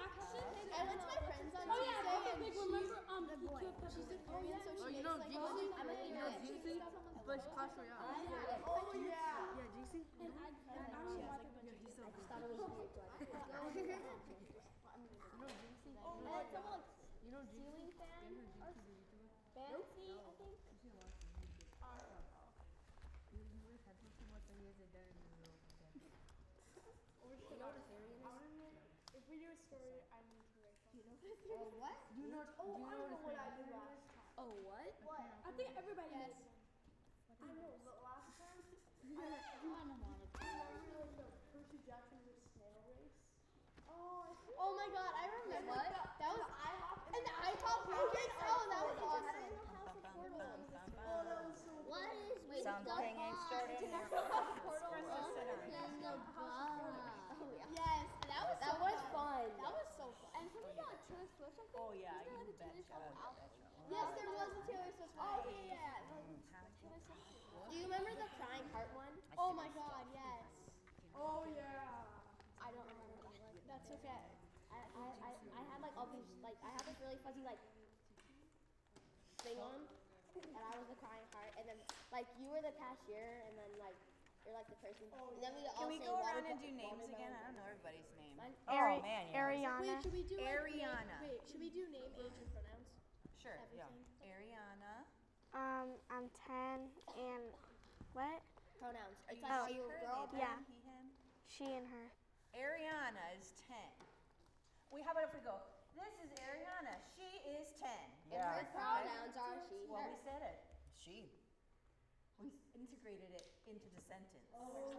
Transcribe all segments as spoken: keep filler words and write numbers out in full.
Jackson. I went to my friend's on Oh yeah, Tuesday the and big she, one. Remember, um, the he boy. took the- She's a Korean, so she Oh, you makes know like Jinxie? I'm like, You know Jinxie? But it's Clash Royale. oh yeah. Yeah, Jinxie. And I, and I don't know why the Yeah, he's so I just thought it was weird. So I just You know Jinxie? and then someone You know Jinxie? ceiling fan or fancy, I think. You know what a Syrian is? If we do a story, I need to write You know what a Syrian is? What? Do you know? Oh, do you I know know what what a I did last time. Oh, what? What? I think everybody Yes. knows. I know, but last time, I don't want to. I remember like the Percy Jackson versus snail race. Oh, I think Oh my god, I remember. what? That was IHOP and the IHOP pancakes. Oh, that was awesome. Oh, that was so What is wait, Sounds the pancakes started. portal? Yes, that was That so was fun. fun. That was so fun. And something about Taylor Swift, I think. Oh yeah, Wasn't there you like a Taylor betcha. Swift outfit? Yes, there was a Taylor Swift. Oh yeah. Taylor Swift. Do you remember the crying heart one? Oh my god, yes. Oh yeah. I don't remember that one. That's okay. I, I, I, I had like all these like I had this really fuzzy like thing on, and I was the crying heart, and then like you were the cashier, and then like you're like the person. And then we all Can we say go around water- and do names watermelon. again? I don't know everybody's name. Mine? Oh Ari- man, you know. Ariana. Wait, should we do like Ariana. Name, wait, should we do name, age, and pronouns? Sure, yeah. Everything. Ariana. Um, I'm ten and what? Pronouns. It's Oh. like She, you her, girl. they, Yeah. them, he, him. She and her. Ariana is ten. Wait, how about if we go, this is Ariana, she is ten. And her pronouns are she, Well, her. we said it. She. We integrated it into the sentence.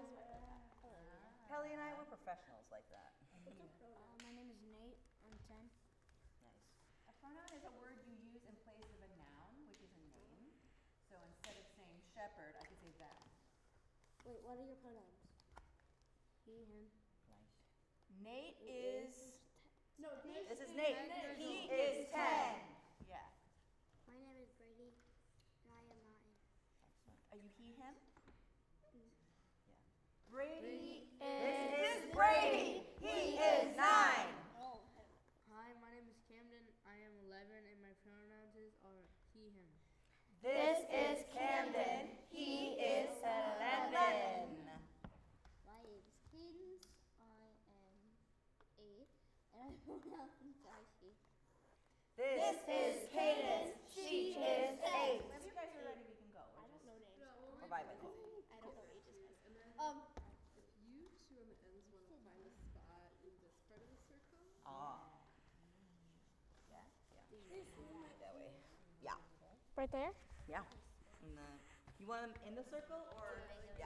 Kelly and I were professionals like that. Uh, my name is Nate. I'm ten. Nice. A pronoun is a word you use in place of a noun, which is a name. So instead of saying shepherd, I could say them. Wait, what are your pronouns? He, him. Nice. Nate is. No, this, This is Nate. He is ten. Yeah. My name is Brady. And I am nine. Excellent. Are you he, him? Yeah. Brady. This is Brady. He is nine. Hi, my name is Camden. I am eleven, and my pronouns is are he, him. This is Camden. He is eleven. My name is Cadence. I am eight. And my pronouns are she. This is Cadence. She is eight. Whenever you guys are ready, we can go. I don't know names. Or bye bye. I don't know ages, guys. Um, You two on the ends want to find a spot in this part of the circle. Ah. Yeah, yeah. That way. Yeah. Right there? Yeah. And the, you want them in the circle or? Yeah.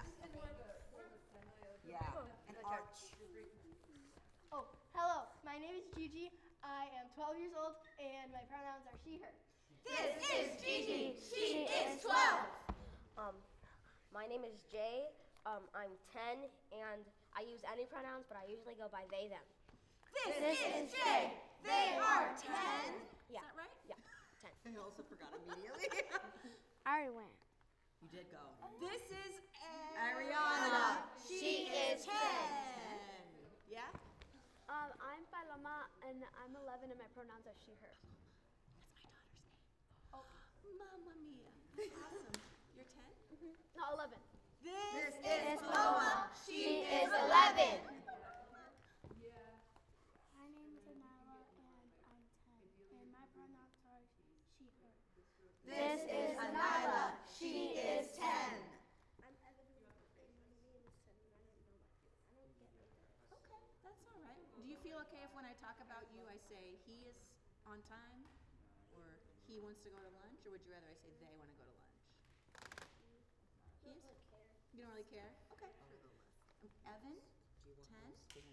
Yeah. An arch. oh, hello. My name is Gigi. I am twelve years old, and my pronouns are she, her. This is Gigi. She is twelve. Um, my name is Jay. Um, I'm ten, and I use any pronouns, but I usually go by they, them. This is Jay. They are ten. Yeah. Is that right? Yeah, ten. I also forgot immediately. I already went. You did go. This is Ariana. She is ten. Yeah? Um, I'm Paloma, and I'm eleven, and my pronouns are she, her. That's my daughter's name. Oh, Mamma Mia. Awesome. You're ten? No, eleven. This, is Paloma. She is eleven. my name is Anila, and I'm ten. And my pronouns are she, her. This is Anila. She is ten. I'm Evan, and my name is ten, and I don't know my I don't get my Okay, that's all right. Do you feel okay if when I talk about you, I say he is on time, or he wants to go to lunch, or would you rather I say they want to go to lunch? He is? You don't really care? Okay. Um, Evan, ten.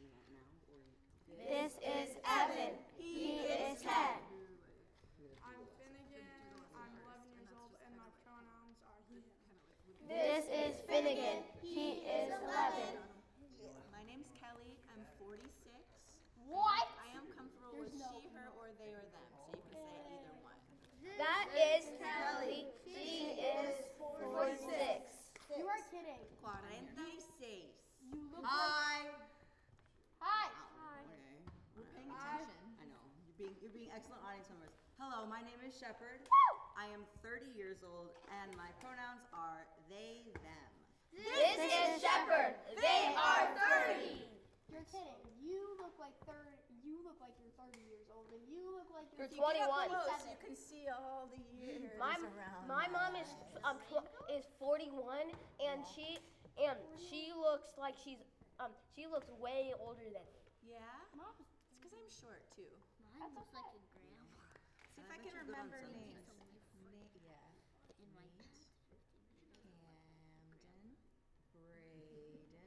This is Evan. He is ten. I'm Finnegan. I'm eleven years old, and my pronouns are he, him. This is Finnegan. He is eleven. My name's Kelly. I'm forty-six. What? I am comfortable with she, her, or they, or them, so you can say either one. That is Kelly. She is forty-six. You are kidding. cuarenta y seis. You look Hi. Hi. Okay. We're paying attention. You're being excellent audience members. Hello, my name is Shepherd. I am thirty years old, and my pronouns are they, them. This is Shepherd. They are thirty. You're kidding. You look like thirty. You look like you're thirty years old, and you look like you're. You're twenty-one. Close, you can see all the years My around. my mom is um tw- is forty-one, and she and she looks like she's um she looks way older than me. Yeah? Mom, It's because I'm short, too. Mine looks like a grandma. See if I can remember names.